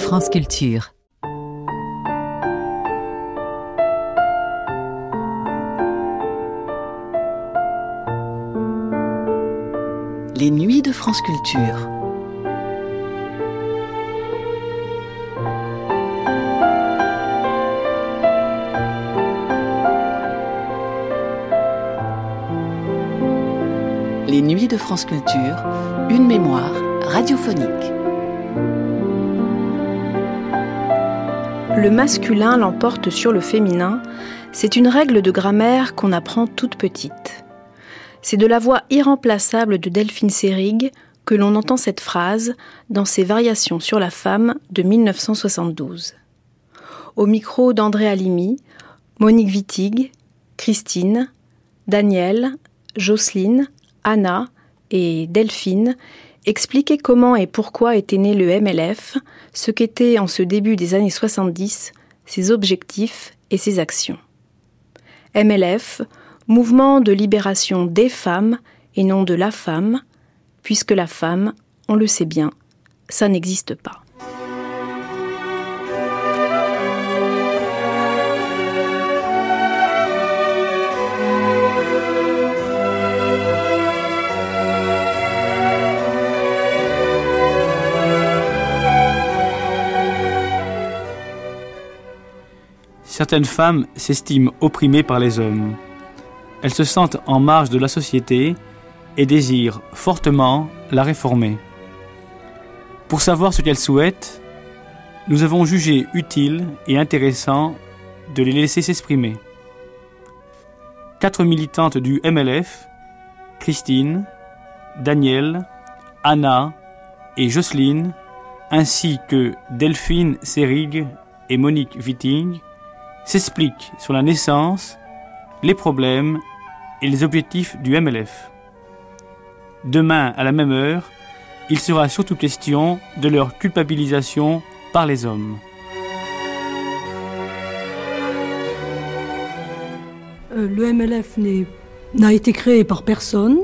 France Culture. Les nuits de France Culture. Les nuits de France Culture, une mémoire radiophonique. Le masculin l'emporte sur le féminin, c'est une règle de grammaire qu'on apprend toute petite. C'est de la voix irremplaçable de Delphine Seyrig que l'on entend cette phrase dans ses Variations sur la femme de 1972. Au micro d'André Halimi, Monique Wittig, Christine, Danielle, Jocelyne, Anna et Delphine expliquaient comment et pourquoi était né le MLF, ce qu'étaient en ce début des années 70 ses objectifs et ses actions. MLF, mouvement de libération des femmes et non de la femme, puisque la femme, on le sait bien, ça n'existe pas. Certaines femmes s'estiment opprimées par les hommes. Elles se sentent en marge de la société et désirent fortement la réformer. Pour savoir ce qu'elles souhaitent, nous avons jugé utile et intéressant de les laisser s'exprimer. 4 militantes du MLF, Christine, Danielle, Anna et Jocelyne, ainsi que Delphine Seyrig et Monique Wittig, s'expliquent sur la naissance, les problèmes et les objectifs du MLF. Demain, à la même heure, il sera surtout question de leur culpabilisation par les hommes. Le MLF n'a été créé par personne.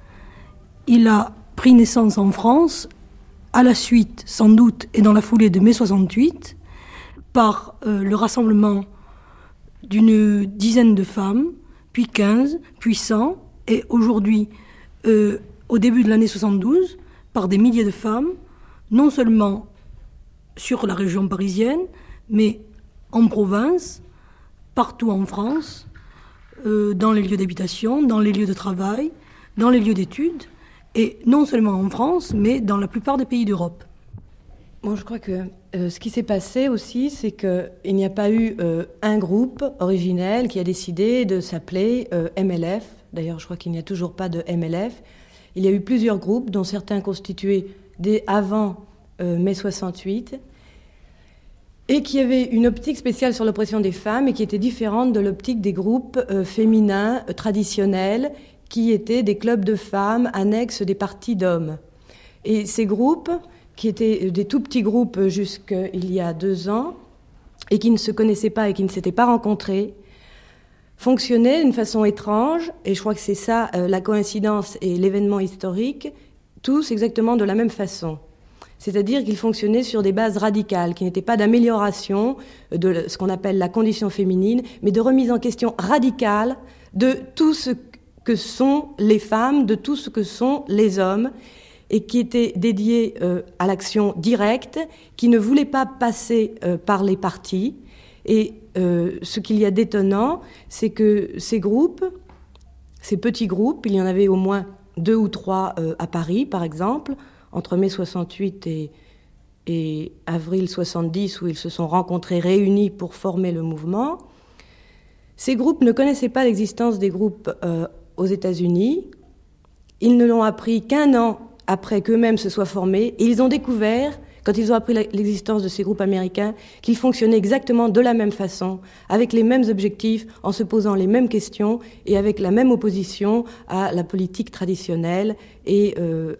Il a pris naissance en France, à la suite, sans doute, et dans la foulée de mai 68, par le rassemblement d'une dizaine de femmes, puis 15, puis 100, et aujourd'hui, au début de l'année 72, par des milliers de femmes, non seulement sur la région parisienne, mais en province, partout en France, dans les lieux d'habitation, dans les lieux de travail, dans les lieux d'études, et non seulement en France, mais dans la plupart des pays d'Europe. Bon, je crois que ce qui s'est passé aussi, c'est qu'il n'y a pas eu un groupe originel qui a décidé de s'appeler MLF. D'ailleurs, je crois qu'il n'y a toujours pas de MLF. Il y a eu plusieurs groupes, dont certains constitués dès avant mai 68, et qui avaient une optique spéciale sur l'oppression des femmes et qui était différente de l'optique des groupes féminins traditionnels, qui étaient des clubs de femmes annexes des partis d'hommes. Et ces groupes, qui étaient des tout petits groupes jusqu'il y a 2 ans, et qui ne se connaissaient pas et qui ne s'étaient pas rencontrés, fonctionnaient d'une façon étrange, et je crois que c'est ça la coïncidence et l'événement historique, tous exactement de la même façon. C'est-à-dire qu'ils fonctionnaient sur des bases radicales, qui n'étaient pas d'amélioration de ce qu'on appelle la condition féminine, mais de remise en question radicale de tout ce que sont les femmes, de tout ce que sont les hommes, et qui était dédié à l'action directe, qui ne voulait pas passer par les partis. Et ce qu'il y a d'étonnant, c'est que ces groupes, ces petits groupes, il y en avait au moins 2 ou 3 à Paris, par exemple, entre mai 68 et avril 70, où ils se sont rencontrés, réunis pour former le mouvement. Ces groupes ne connaissaient pas l'existence des groupes aux États-Unis. Ils ne l'ont appris qu'1 an après qu'eux-mêmes se soient formés, et ils ont découvert, quand ils ont appris l'existence de ces groupes américains, qu'ils fonctionnaient exactement de la même façon, avec les mêmes objectifs, en se posant les mêmes questions, et avec la même opposition à la politique traditionnelle et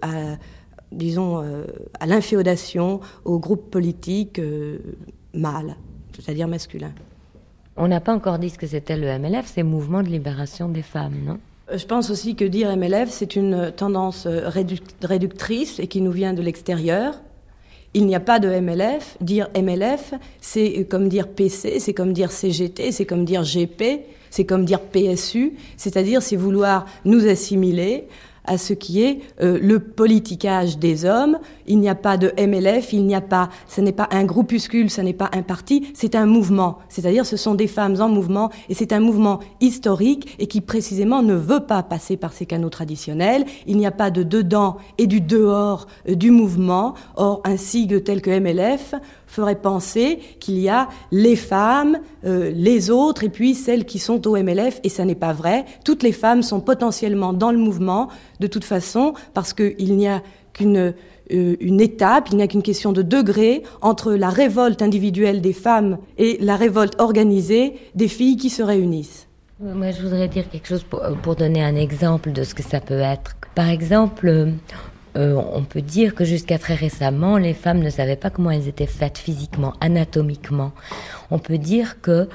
à l'inféodation aux groupes politiques mâles, c'est-à-dire masculins. On n'a pas encore dit ce que c'était le MLF, c'est Mouvement de libération des femmes, non ? Je pense aussi que dire MLF, c'est une tendance réductrice et qui nous vient de l'extérieur. Il n'y a pas de MLF. Dire MLF, c'est comme dire PC, c'est comme dire CGT, c'est comme dire GP, c'est comme dire PSU, c'est-à-dire c'est vouloir nous assimiler à ce qui est le politicage des hommes. Il n'y a pas de MLF, ce n'est pas un groupuscule, ce n'est pas un parti, c'est un mouvement. C'est-à-dire ce sont des femmes en mouvement, et c'est un mouvement historique et qui précisément ne veut pas passer par ces canaux traditionnels. Il n'y a pas de dedans et du dehors du mouvement. Or, un sigle tel que MLF ferait penser qu'il y a les femmes, les autres, et puis celles qui sont au MLF, et ça n'est pas vrai. Toutes les femmes sont potentiellement dans le mouvement, de toute façon, parce qu'il n'y a qu'une étape, il n'y a qu'une question de degré entre la révolte individuelle des femmes et la révolte organisée des filles qui se réunissent. Moi, je voudrais dire quelque chose pour donner un exemple de ce que ça peut être. Par exemple, on peut dire que jusqu'à très récemment, les femmes ne savaient pas comment elles étaient faites physiquement, anatomiquement. On peut dire que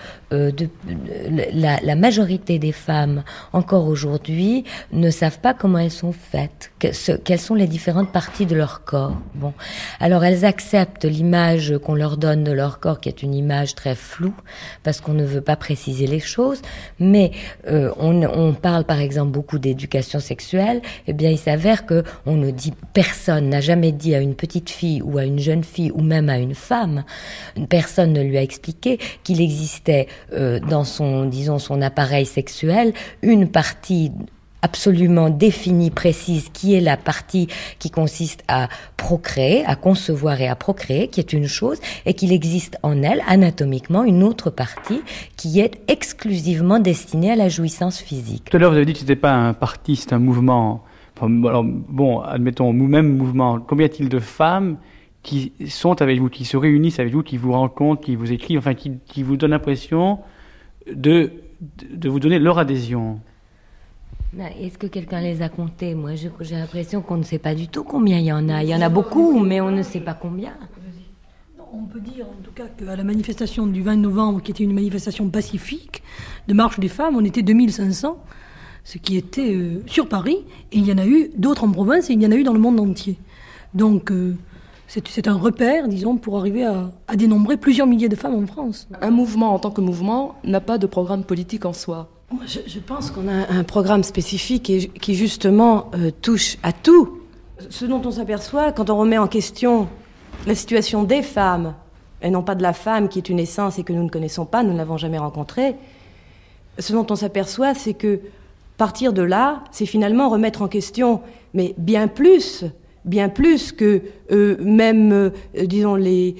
la majorité des femmes, encore aujourd'hui, ne savent pas comment elles sont faites, quelles sont les différentes parties de leur corps. Bon, alors elles acceptent l'image qu'on leur donne de leur corps, qui est une image très floue, parce qu'on ne veut pas préciser les choses, mais on parle par exemple beaucoup d'éducation sexuelle. Eh bien, il s'avère que on ne dit, personne n'a jamais dit à une petite fille ou à une jeune fille ou même à une femme, personne ne lui a expliqué qu'il existait dans son appareil sexuel une partie absolument définie, précise, qui est la partie qui consiste à procréer, à concevoir et à procréer, qui est une chose, et qu'il existe en elle, anatomiquement, une autre partie qui est exclusivement destinée à la jouissance physique. Tout à l'heure, vous avez dit que ce n'était pas un parti, c'est un mouvement. Alors, bon, admettons, même mouvement, combien y a-t-il de femmes qui sont avec vous, qui se réunissent avec vous, qui vous rencontrent, qui vous écrivent, enfin, qui vous donnent l'impression de vous donner leur adhésion? Est-ce que quelqu'un les a comptés? Moi, j'ai l'impression qu'on ne sait pas du tout combien il y en a. Il y en a beaucoup, mais on ne sait pas combien. On peut dire en tout cas qu'à la manifestation du 20 novembre, qui était une manifestation pacifique de marche des femmes, on était 2500, ce qui était sur Paris, et il y en a eu d'autres en province, et il y en a eu dans le monde entier. Donc c'est un repère, disons, pour arriver à dénombrer plusieurs milliers de femmes en France. Un mouvement en tant que mouvement n'a pas de programme politique en soi. Je pense qu'on a un programme spécifique qui justement touche à tout. Ce dont on s'aperçoit quand on remet en question la situation des femmes, et non pas de la femme qui est une essence et que nous ne connaissons pas, nous ne l'avons jamais rencontrée, ce dont on s'aperçoit, c'est que partir de là, c'est finalement remettre en question, mais bien plus que même, disons, les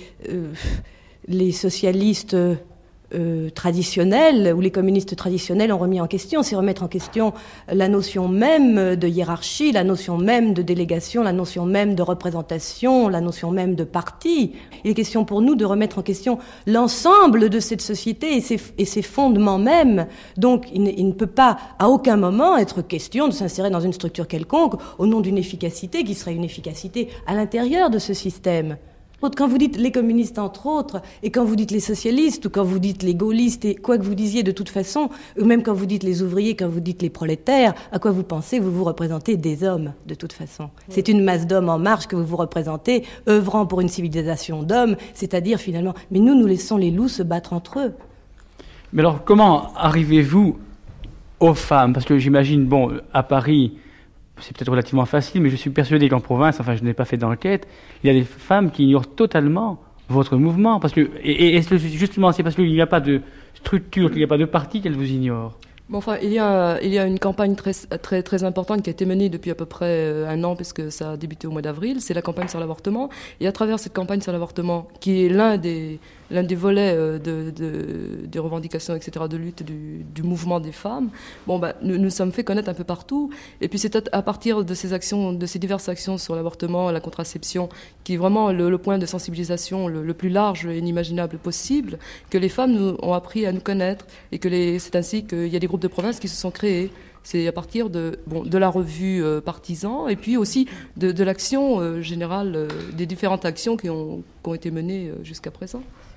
socialistes traditionnels ou les communistes traditionnels ont remis en question. C'est remettre en question la notion même de hiérarchie, la notion même de délégation, la notion même de représentation, la notion même de parti. Il est question pour nous de remettre en question l'ensemble de cette société et ses fondements mêmes. Donc il ne peut pas à aucun moment être question de s'insérer dans une structure quelconque au nom d'une efficacité qui serait une efficacité à l'intérieur de ce système. Quand vous dites les communistes, entre autres, et quand vous dites les socialistes, ou quand vous dites les gaullistes, et quoi que vous disiez de toute façon, ou même quand vous dites les ouvriers, quand vous dites les prolétaires, à quoi vous pensez? Vous vous représentez des hommes, de toute façon. Oui. C'est une masse d'hommes en marche que vous représentez, œuvrant pour une civilisation d'hommes, c'est-à-dire finalement... Mais nous laissons les loups se battre entre eux. Mais alors, comment arrivez-vous aux femmes? Parce que j'imagine, bon, à Paris... c'est peut-être relativement facile, mais je suis persuadé qu'en province, enfin je n'ai pas fait d'enquête, il y a des femmes qui ignorent totalement votre mouvement. Parce que, et justement, c'est parce qu'il n'y a pas de structure, qu'il n'y a pas de parti qu'elles vous ignorent. Bon, enfin, il y a une campagne très importante qui a été menée depuis à peu près un an, puisque ça a débuté au mois d'avril. C'est la campagne sur l'avortement. Et à travers cette campagne sur l'avortement, qui est l'un des volets des revendications, etc., de lutte du mouvement des femmes, bon, nous sommes fait connaître un peu partout. Et puis c'est à partir de ces actions, de ces diverses actions sur l'avortement, la contraception, qui est vraiment le point de sensibilisation le plus large et inimaginable possible, que les femmes ont appris à nous connaître, et que c'est ainsi qu'il y a des groupes de province qui se sont créés. C'est à partir de la revue Partisans, et puis aussi de l'action générale, des différentes actions qui ont été menées jusqu'à présent.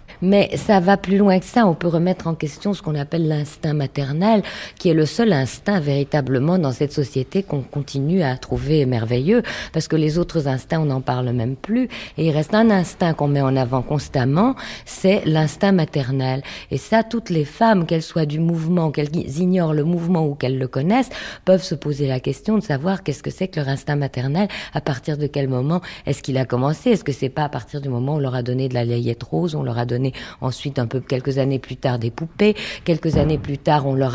Mais ça va plus loin que ça. On peut remettre en question ce qu'on appelle l'instinct maternel, qui est le seul instinct véritablement dans cette société qu'on continue à trouver merveilleux, parce que les autres instincts, on n'en parle même plus. Et il reste un instinct qu'on met en avant constamment, c'est l'instinct maternel. Et ça, toutes les femmes, qu'elles soient du mouvement, qu'elles ignorent le mouvement ou qu'elles le connaissent, peuvent se poser la question de savoir qu'est-ce que c'est que leur instinct maternel, à partir de quel moment est-ce qu'il a commencé. Est-ce que c'est pas à partir du moment où on leur a donné de la layette rose, on leur a donné ensuite, quelques années plus tard, des poupées. Quelques années plus tard, on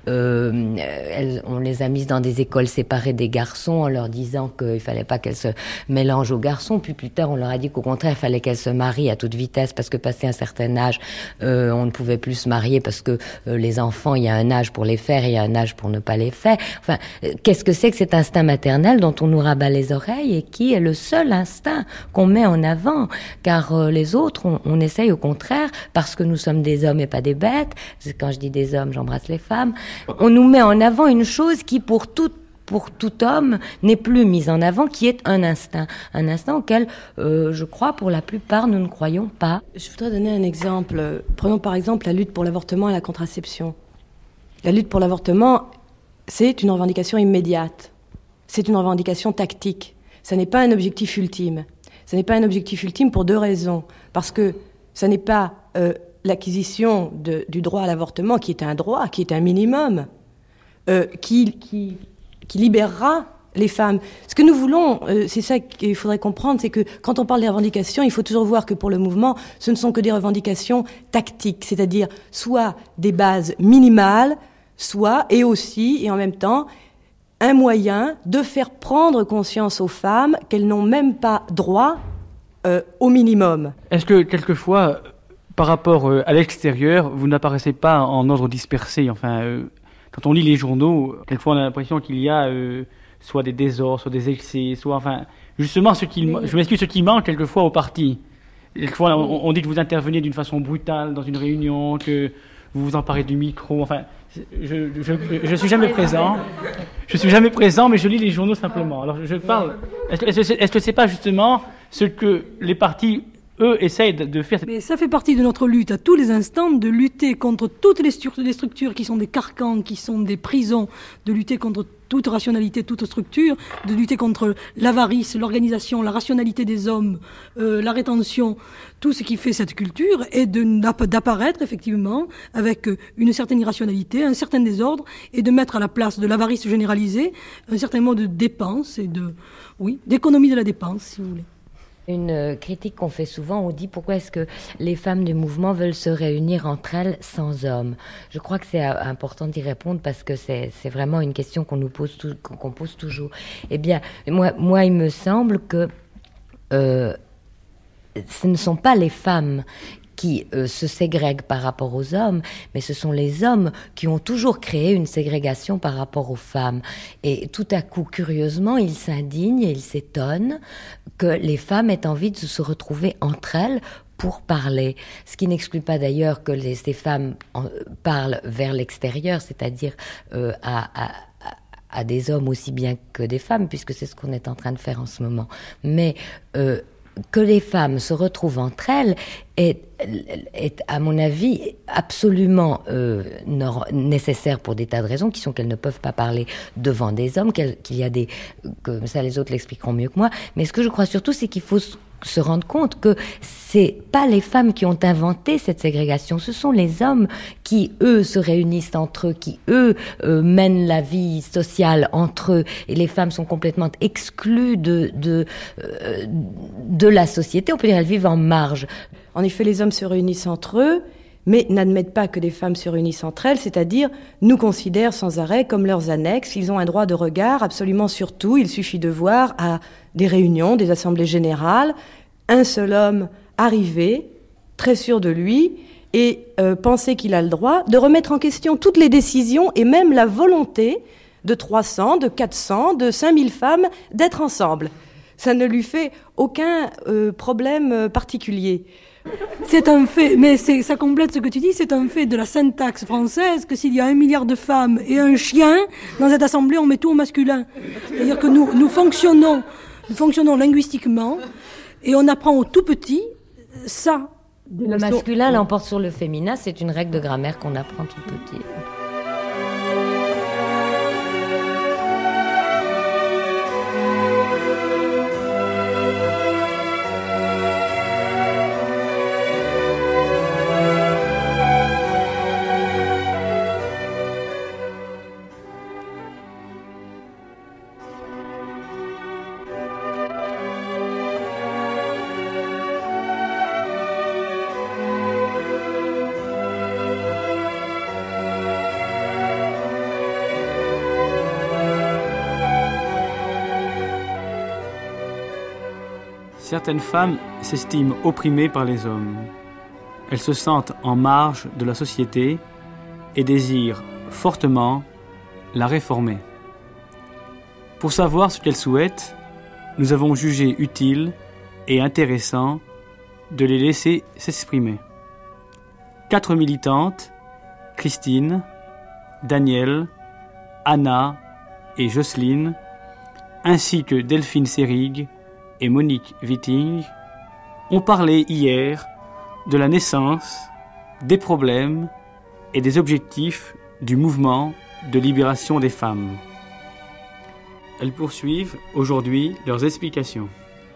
les a mises dans des écoles séparées des garçons en leur disant qu'il fallait pas qu'elles se mélangent aux garçons. Puis plus tard, on leur a dit qu'au contraire, il fallait qu'elles se marient à toute vitesse parce que passé un certain âge, on ne pouvait plus se marier parce que les enfants, il y a un âge pour les faire et il y a un âge pour ne pas les faire. Enfin, qu'est-ce que c'est que cet instinct maternel dont on nous rabat les oreilles et qui est le seul instinct qu'on met en avant? Car les autres, on essaye au contraire, parce que nous sommes des hommes et pas des bêtes. Quand je dis des hommes, j'embrasse les femmes. On nous met en avant une chose qui, pour tout homme, n'est plus mise en avant, qui est un instinct auquel, je crois, pour la plupart, nous ne croyons pas. Je voudrais donner un exemple. Prenons par exemple la lutte pour l'avortement et la contraception. La lutte pour l'avortement, c'est une revendication immédiate. C'est une revendication tactique. Ça n'est pas un objectif ultime. Ça n'est pas un objectif ultime pour deux raisons. Parce que ça n'est pas l'acquisition du droit à l'avortement qui est un droit, qui est un minimum, qui libérera les femmes. Ce que nous voulons, c'est ça qu'il faudrait comprendre, c'est que quand on parle des revendications, il faut toujours voir que pour le mouvement, ce ne sont que des revendications tactiques, c'est-à-dire soit des bases minimales, soit, et aussi, et en même temps, un moyen de faire prendre conscience aux femmes qu'elles n'ont même pas droit au minimum. Est-ce que quelquefois, par rapport à l'extérieur, vous n'apparaissez pas en ordre dispersé? Enfin, quand on lit les journaux, quelquefois on a l'impression qu'il y a soit des désordres, soit des excès, soit enfin justement ce qui manque quelquefois au parti. Quelquefois on dit que vous intervenez d'une façon brutale dans une réunion, que vous vous emparez du micro. Enfin, je suis jamais présent. Je suis jamais présent, mais je lis les journaux simplement. Alors je parle. Est-ce que c'est pas justement ce que les partis, eux, essayent de faire? Mais ça fait partie de notre lutte à tous les instants, de lutter contre toutes les structures qui sont des carcans, qui sont des prisons, de lutter contre toute rationalité, toute structure, de lutter contre l'avarice, l'organisation, la rationalité des hommes, la rétention, tout ce qui fait cette culture, et d'apparaître effectivement avec une certaine irrationalité, un certain désordre, et de mettre à la place de l'avarice généralisée un certain mode de dépense et d'économie de la dépense, si vous voulez. Une critique qu'on fait souvent, on dit pourquoi est-ce que les femmes du mouvement veulent se réunir entre elles sans hommes. Je crois que c'est important d'y répondre parce que c'est vraiment une question qu'on pose toujours. Eh bien, moi, il me semble que ce ne sont pas les femmes qui se ségrèguent par rapport aux hommes, mais ce sont les hommes qui ont toujours créé une ségrégation par rapport aux femmes. Et tout à coup, curieusement, ils s'indignent et ils s'étonnent que les femmes aient envie de se retrouver entre elles pour parler. Ce qui n'exclut pas d'ailleurs que ces femmes parlent vers l'extérieur, c'est-à-dire à des hommes aussi bien que des femmes, puisque c'est ce qu'on est en train de faire en ce moment. Mais que les femmes se retrouvent entre elles est à mon avis, absolument nécessaire pour des tas de raisons, qui sont qu'elles ne peuvent pas parler devant des hommes, qu'il y a que ça les autres l'expliqueront mieux que moi. Mais ce que je crois surtout, c'est qu'il faut se rendre compte que c'est pas les femmes qui ont inventé cette ségrégation, ce sont les hommes qui, eux, se réunissent entre eux, qui, eux, mènent la vie sociale entre eux, et les femmes sont complètement exclues de la société. On peut dire qu'elles vivent en marge. En effet, les hommes se réunissent entre eux, mais n'admettent pas que des femmes se réunissent entre elles, c'est-à-dire nous considèrent sans arrêt comme leurs annexes. Ils ont un droit de regard absolument sur tout. Il suffit de voir à des réunions, des assemblées générales, un seul homme arriver, très sûr de lui, et penser qu'il a le droit de remettre en question toutes les décisions et même la volonté de 300, de 400, de 5000 femmes d'être ensemble. Ça ne lui fait aucun problème particulier. C'est un fait, mais ça complète ce que tu dis, c'est un fait de la syntaxe française que s'il y a 1 milliard de femmes et un chien, dans cette assemblée, on met tout au masculin. C'est-à-dire que nous fonctionnons linguistiquement et on apprend aux tout petits ça Le masculin l'emporte sur le féminin, c'est une règle de grammaire qu'on apprend tout petit. Certaines femmes s'estiment opprimées par les hommes. Elles se sentent en marge de la société et désirent fortement la réformer. Pour savoir ce qu'elles souhaitent, nous avons jugé utile et intéressant de les laisser s'exprimer. 4 militantes, Christine, Danielle, Anna et Jocelyne, ainsi que Delphine Seyrig et Monique Witting, ont parlé hier de la naissance, des problèmes et des objectifs du mouvement de libération des femmes. Elles poursuivent aujourd'hui leurs explications.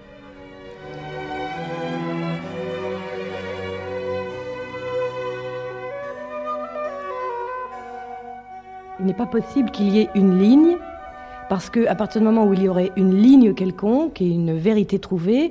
Il n'est pas possible qu'il y ait une ligne, parce qu'à partir du moment où il y aurait une ligne quelconque et une vérité trouvée,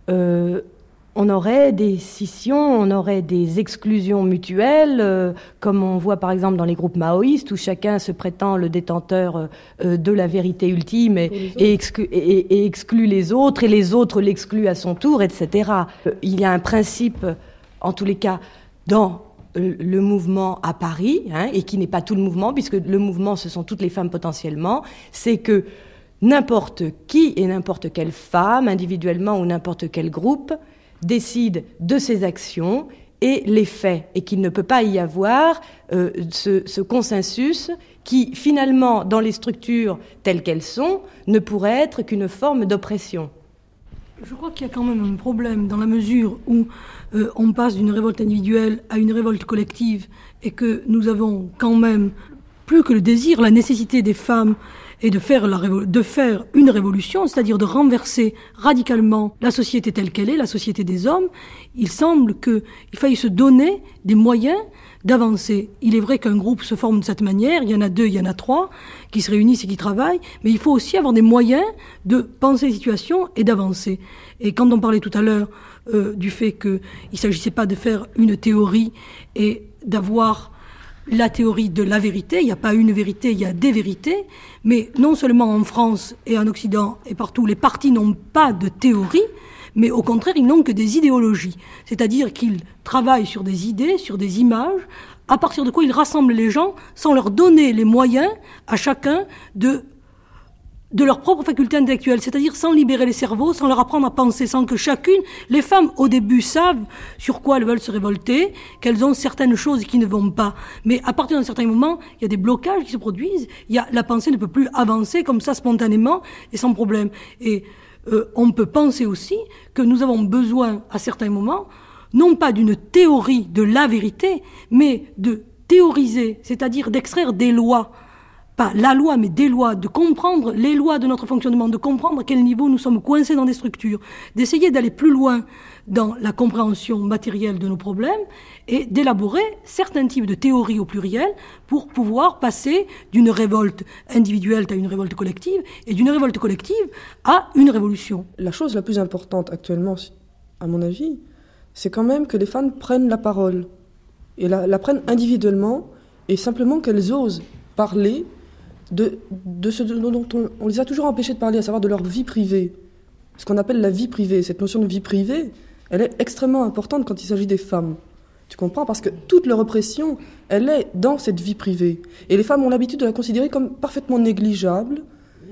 on aurait des scissions, on aurait des exclusions mutuelles, comme on voit par exemple dans les groupes maoïstes, où chacun se prétend le détenteur de la vérité ultime et exclut les autres, et les autres l'excluent à son tour, etc. Il y a un principe, en tous les cas, dans le mouvement à Paris, et qui n'est pas tout le mouvement, puisque le mouvement, ce sont toutes les femmes potentiellement, c'est que n'importe qui et n'importe quelle femme, individuellement ou n'importe quel groupe, décide de ses actions et les fait, et qu'il ne peut pas y avoir ce consensus qui, finalement, dans les structures telles qu'elles sont, ne pourrait être qu'une forme d'oppression. Je crois qu'il y a quand même un problème dans la mesure où on passe d'une révolte individuelle à une révolte collective et que nous avons quand même, plus que le désir, la nécessité des femmes et de faire une révolution, c'est-à-dire de renverser radicalement la société telle qu'elle est, la société des hommes. Il semble qu'il faille se donner des moyens d'avancer. Il est vrai qu'un groupe se forme de cette manière, il y en a 2, il y en a 3, qui se réunissent et qui travaillent, mais il faut aussi avoir des moyens de penser les situations et d'avancer. Et quand on parlait tout à l'heure du fait qu'il ne s'agissait pas de faire une théorie et d'avoir la théorie de la vérité, il n'y a pas une vérité, il y a des vérités, mais non seulement en France et en Occident et partout, les partis n'ont pas de théorie, mais au contraire, ils n'ont que des idéologies. C'est-à-dire qu'ils travaillent sur des idées, sur des images, à partir de quoi ils rassemblent les gens sans leur donner les moyens à chacun de leur propre faculté intellectuelle, c'est-à-dire sans libérer les cerveaux, sans leur apprendre à penser, sans que chacune, les femmes au début savent sur quoi elles veulent se révolter, qu'elles ont certaines choses qui ne vont pas. Mais à partir d'un certain moment, il y a des blocages qui se produisent, la pensée ne peut plus avancer comme ça spontanément et sans problème. Et on peut penser aussi que nous avons besoin, à certains moments, non pas d'une théorie de la vérité, mais de théoriser, c'est-à-dire d'extraire des lois, pas la loi, mais des lois, de comprendre les lois de notre fonctionnement, de comprendre à quel niveau nous sommes coincés dans des structures, d'essayer d'aller plus loin dans la compréhension matérielle de nos problèmes et d'élaborer certains types de théories au pluriel pour pouvoir passer d'une révolte individuelle à une révolte collective et d'une révolte collective à une révolution. La chose la plus importante actuellement, à mon avis, c'est quand même que les femmes prennent la parole et la prennent individuellement et simplement qu'elles osent parler de ce dont on les a toujours empêchés de parler, à savoir de leur vie privée. Ce qu'on appelle la vie privée. Cette notion de vie privée, elle est extrêmement importante quand il s'agit des femmes. Tu comprends ? Parce que toute leur oppression, elle est dans cette vie privée. Et les femmes ont l'habitude de la considérer comme parfaitement négligeable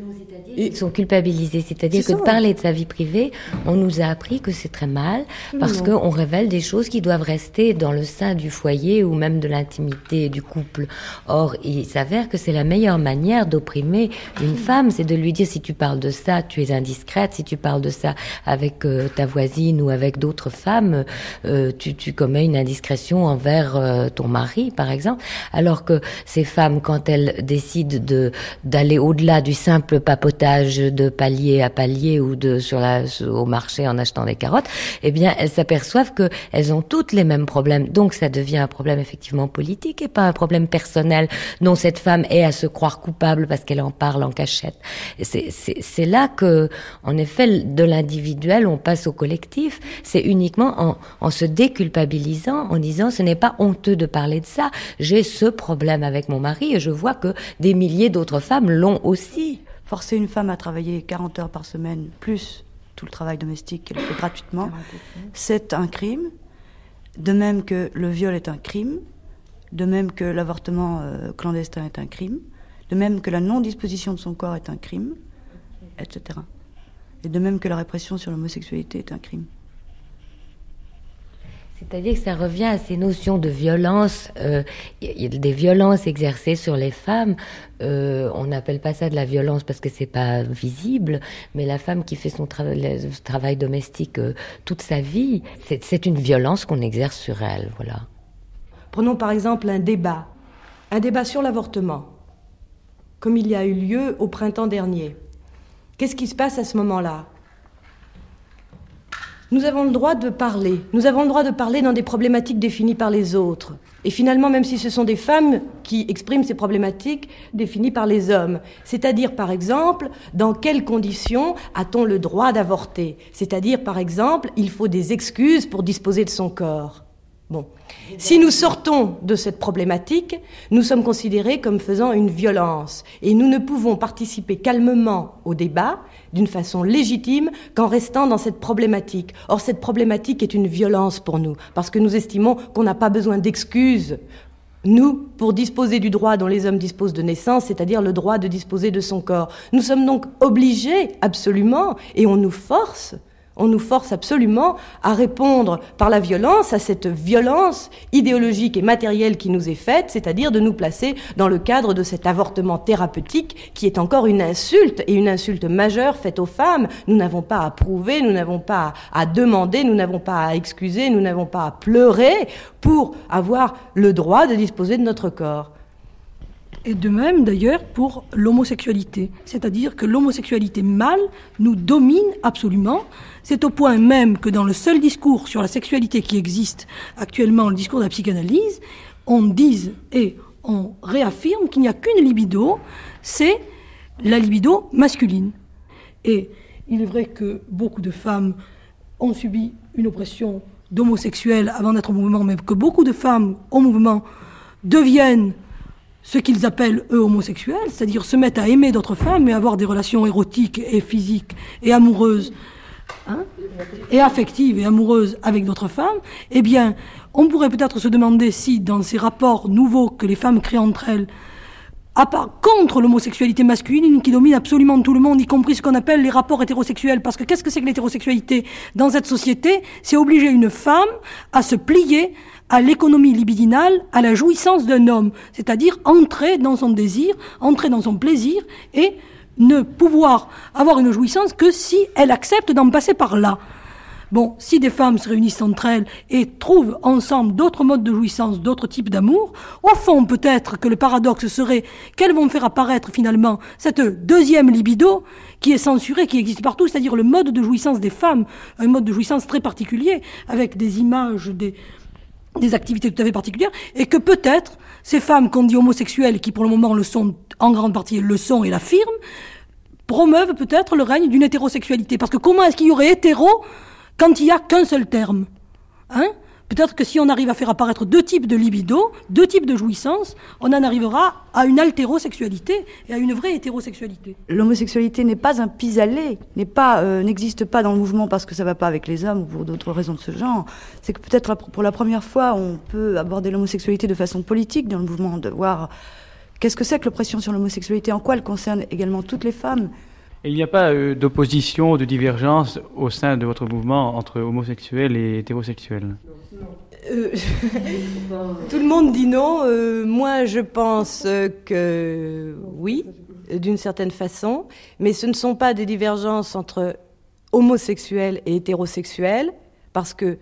Ils sont culpabilisés, c'est-à-dire que de parler de sa vie privée, on nous a appris que c'est très mal, parce qu'on révèle des choses qui doivent rester dans le sein du foyer ou même de l'intimité du couple. Or, il s'avère que c'est la meilleure manière d'opprimer une femme, c'est de lui dire si tu parles de ça, tu es indiscrète, si tu parles de ça avec ta voisine ou avec d'autres femmes, tu commets une indiscrétion envers ton mari, par exemple. Alors que ces femmes, quand elles décident d'aller au-delà du simple papotage de palier à palier ou au marché en achetant des carottes, eh bien, elles s'aperçoivent que elles ont toutes les mêmes problèmes. Donc, ça devient un problème effectivement politique et pas un problème personnel dont cette femme est à se croire coupable parce qu'elle en parle en cachette. C'est là que, en effet, de l'individuel, on passe au collectif. C'est uniquement en se déculpabilisant, en disant ce n'est pas honteux de parler de ça. J'ai ce problème avec mon mari et je vois que des milliers d'autres femmes l'ont aussi. Forcer une femme à travailler 40 heures par semaine, plus tout le travail domestique qu'elle fait gratuitement, c'est un crime. De même que le viol est un crime, de même que l'avortement clandestin est un crime, de même que la non-disposition de son corps est un crime, etc. Et de même que la répression sur l'homosexualité est un crime. C'est-à-dire que ça revient à ces notions de violence, des violences exercées sur les femmes. On n'appelle pas ça de la violence parce que c'est pas visible, mais la femme qui fait son travail domestique toute sa vie, c'est une violence qu'on exerce sur elle, voilà. Prenons par exemple un débat sur l'avortement, comme il y a eu lieu au printemps dernier. Qu'est-ce qui se passe à ce moment-là ? Nous avons le droit de parler. Nous avons le droit de parler dans des problématiques définies par les autres. Et finalement, même si ce sont des femmes qui expriment ces problématiques définies par les hommes. C'est-à-dire, par exemple, dans quelles conditions a-t-on le droit d'avorter ? C'est-à-dire, par exemple, il faut des excuses pour disposer de son corps. Bon. Si nous sortons de cette problématique, nous sommes considérés comme faisant une violence. Et nous ne pouvons participer calmement au débat, d'une façon légitime, qu'en restant dans cette problématique. Or, cette problématique est une violence pour nous, parce que nous estimons qu'on n'a pas besoin d'excuses, nous, pour disposer du droit dont les hommes disposent de naissance, c'est-à-dire le droit de disposer de son corps. Nous sommes donc obligés, absolument, et on nous force absolument à répondre par la violence à cette violence idéologique et matérielle qui nous est faite, c'est-à-dire de nous placer dans le cadre de cet avortement thérapeutique qui est encore une insulte, et une insulte majeure faite aux femmes. Nous n'avons pas à prouver, nous n'avons pas à demander, nous n'avons pas à excuser, nous n'avons pas à pleurer pour avoir le droit de disposer de notre corps. Et de même, d'ailleurs, pour l'homosexualité. C'est-à-dire que l'homosexualité mâle nous domine absolument. C'est au point même que dans le seul discours sur la sexualité qui existe actuellement, le discours de la psychanalyse, on dise et on réaffirme qu'il n'y a qu'une libido, c'est la libido masculine. Et il est vrai que beaucoup de femmes ont subi une oppression d'homosexuels avant d'être au mouvement, mais que beaucoup de femmes au mouvement deviennent ce qu'ils appellent, eux, homosexuels, c'est-à-dire se mettent à aimer d'autres femmes et avoir des relations érotiques et physiques et amoureuses, et affectives et amoureuses avec d'autres femmes, eh bien, on pourrait peut-être se demander si, dans ces rapports nouveaux que les femmes créent entre elles, contre l'homosexualité masculine qui domine absolument tout le monde, y compris ce qu'on appelle les rapports hétérosexuels. Parce que qu'est-ce que c'est que l'hétérosexualité dans cette société ? C'est obliger une femme à se plier à l'économie libidinale, à la jouissance d'un homme, c'est-à-dire entrer dans son désir, entrer dans son plaisir et ne pouvoir avoir une jouissance que si elle accepte d'en passer par là. Bon, si des femmes se réunissent entre elles et trouvent ensemble d'autres modes de jouissance, d'autres types d'amour, au fond, peut-être que le paradoxe serait qu'elles vont faire apparaître finalement cette deuxième libido qui est censurée, qui existe partout, c'est-à-dire le mode de jouissance des femmes, un mode de jouissance très particulier, avec des images, des activités tout à fait particulières, et que peut-être ces femmes qu'on dit homosexuelles, qui pour le moment le sont, en grande partie le sont et l'affirment, promeuvent peut-être le règne d'une hétérosexualité. Parce que comment est-ce qu'il y aurait hétéro quand il n'y a qu'un seul terme ? Peut-être que si on arrive à faire apparaître deux types de libido, deux types de jouissance, on en arrivera à une altérosexualité et à une vraie hétérosexualité. L'homosexualité n'est pas un pis-aller, n'existe pas dans le mouvement parce que ça ne va pas avec les hommes ou pour d'autres raisons de ce genre. C'est que peut-être pour la première fois, on peut aborder l'homosexualité de façon politique dans le mouvement, de voir Qu'est-ce que c'est que l'oppression sur l'homosexualité? En quoi elle concerne également toutes les femmes? Et il n'y a pas d'opposition, de divergence au sein de votre mouvement entre homosexuels et hétérosexuels? Tout le monde dit non. Moi, je pense que oui, d'une certaine façon. Mais ce ne sont pas des divergences entre homosexuels et hétérosexuels, parce que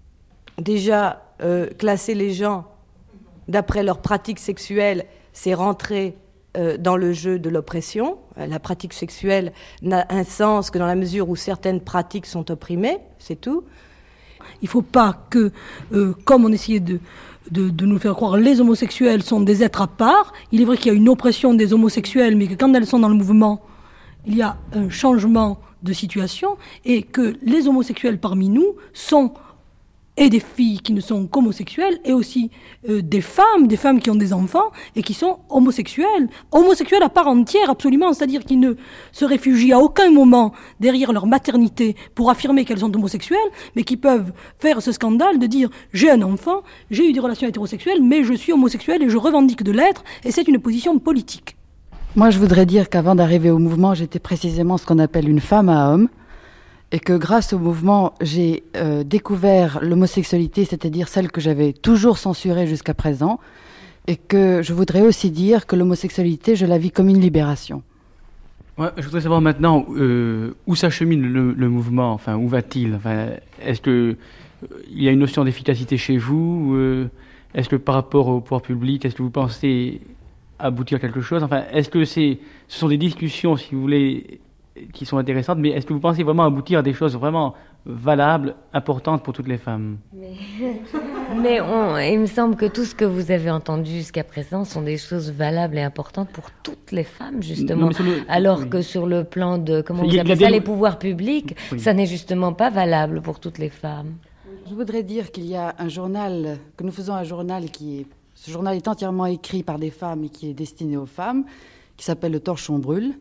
déjà, classer les gens d'après leurs pratiques sexuelles, c'est rentrer dans le jeu de l'oppression. La pratique sexuelle n'a un sens que dans la mesure où certaines pratiques sont opprimées, c'est tout. Il ne faut pas que, comme on essayait de nous faire croire, les homosexuels sont des êtres à part. Il est vrai qu'il y a une oppression des homosexuels, mais que quand elles sont dans le mouvement, il y a un changement de situation, et que les homosexuels parmi nous sont et des filles qui ne sont qu'homosexuelles, et aussi des femmes qui ont des enfants et qui sont homosexuelles à part entière, absolument, c'est-à-dire qui ne se réfugient à aucun moment derrière leur maternité pour affirmer qu'elles sont homosexuelles, mais qui peuvent faire ce scandale de dire « j'ai un enfant, j'ai eu des relations hétérosexuelles, mais je suis homosexuelle et je revendique de l'être », et c'est une position politique. Moi, je voudrais dire qu'avant d'arriver au mouvement, j'étais précisément ce qu'on appelle une femme à homme, et que grâce au mouvement, j'ai découvert l'homosexualité, c'est-à-dire celle que j'avais toujours censurée jusqu'à présent, et que je voudrais aussi dire que l'homosexualité, je la vis comme une libération. Ouais, je voudrais savoir maintenant où s'achemine le mouvement, enfin, où va-t-il? Enfin, est-ce qu'il y a une notion d'efficacité chez vous? Est-ce que par rapport au pouvoir public, est-ce que vous pensez aboutir à quelque chose? Enfin, est-ce que ce sont des discussions, si vous voulez, qui sont intéressantes, mais est-ce que vous pensez vraiment aboutir à des choses vraiment valables, importantes pour toutes les femmes? Mais il me semble que tout ce que vous avez entendu jusqu'à présent sont des choses valables et importantes pour toutes les femmes, justement. Alors que sur le plan de, comment vous appelez ça, les pouvoirs publics, ça n'est justement pas valable pour toutes les femmes. Je voudrais dire qu'il y a un journal, que nous faisons un journal ce journal est entièrement écrit par des femmes et qui est destiné aux femmes, qui s'appelle Le Torchon Brûle,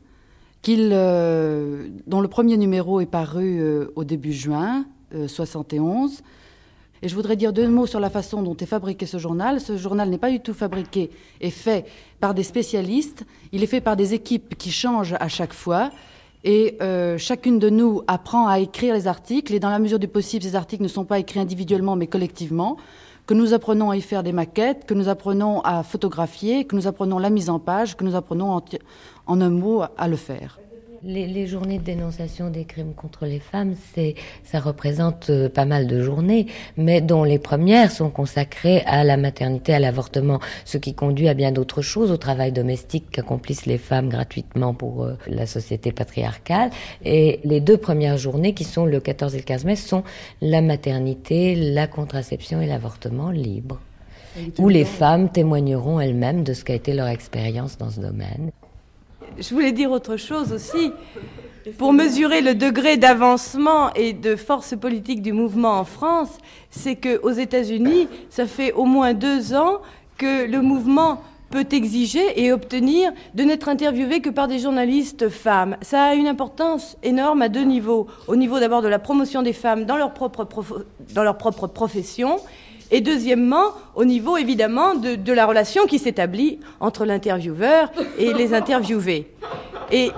dont le premier numéro est paru au début juin 71. Et je voudrais dire 2 mots sur la façon dont est fabriqué ce journal. Ce journal n'est pas du tout fabriqué et fait par des spécialistes. Il est fait par des équipes qui changent à chaque fois. Et chacune de nous apprend à écrire les articles. Et dans la mesure du possible, ces articles ne sont pas écrits individuellement, mais collectivement. Que nous apprenons à y faire des maquettes, que nous apprenons à photographier, que nous apprenons la mise en page, que nous apprenons en un mot à le faire. Les journées de dénonciation des crimes contre les femmes, ça représente pas mal de journées, mais dont les premières sont consacrées à la maternité, à l'avortement, ce qui conduit à bien d'autres choses, au travail domestique qu'accomplissent les femmes gratuitement pour la société patriarcale. Et les 2 premières journées, qui sont le 14 et le 15 mai, sont la maternité, la contraception et l'avortement libre, où les femmes témoigneront elles-mêmes de ce qu'a été leur expérience dans ce domaine. Je voulais dire autre chose aussi. Pour mesurer le degré d'avancement et de force politique du mouvement en France, c'est qu'aux États-Unis, ça fait au moins 2 ans que le mouvement peut exiger et obtenir de n'être interviewé que par des journalistes femmes. Ça a une importance énorme à 2 niveaux. Au niveau d'abord de la promotion des femmes dans leur propre profession, et deuxièmement, au niveau évidemment de la relation qui s'établit entre l'intervieweur et les interviewés. Et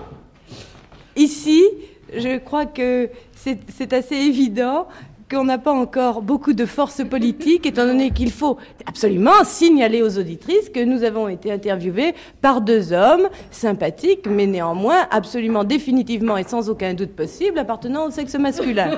ici, je crois que c'est assez évident qu'on n'a pas encore beaucoup de force politique, étant donné qu'il faut absolument signaler aux auditrices que nous avons été interviewés par 2 hommes sympathiques, mais néanmoins absolument définitivement et sans aucun doute possible appartenant au sexe masculin.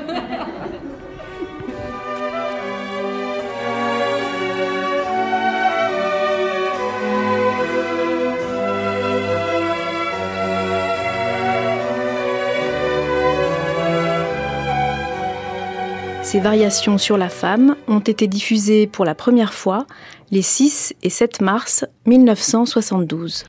Ces variations sur la femme ont été diffusées pour la première fois les 6 et 7 mars 1972.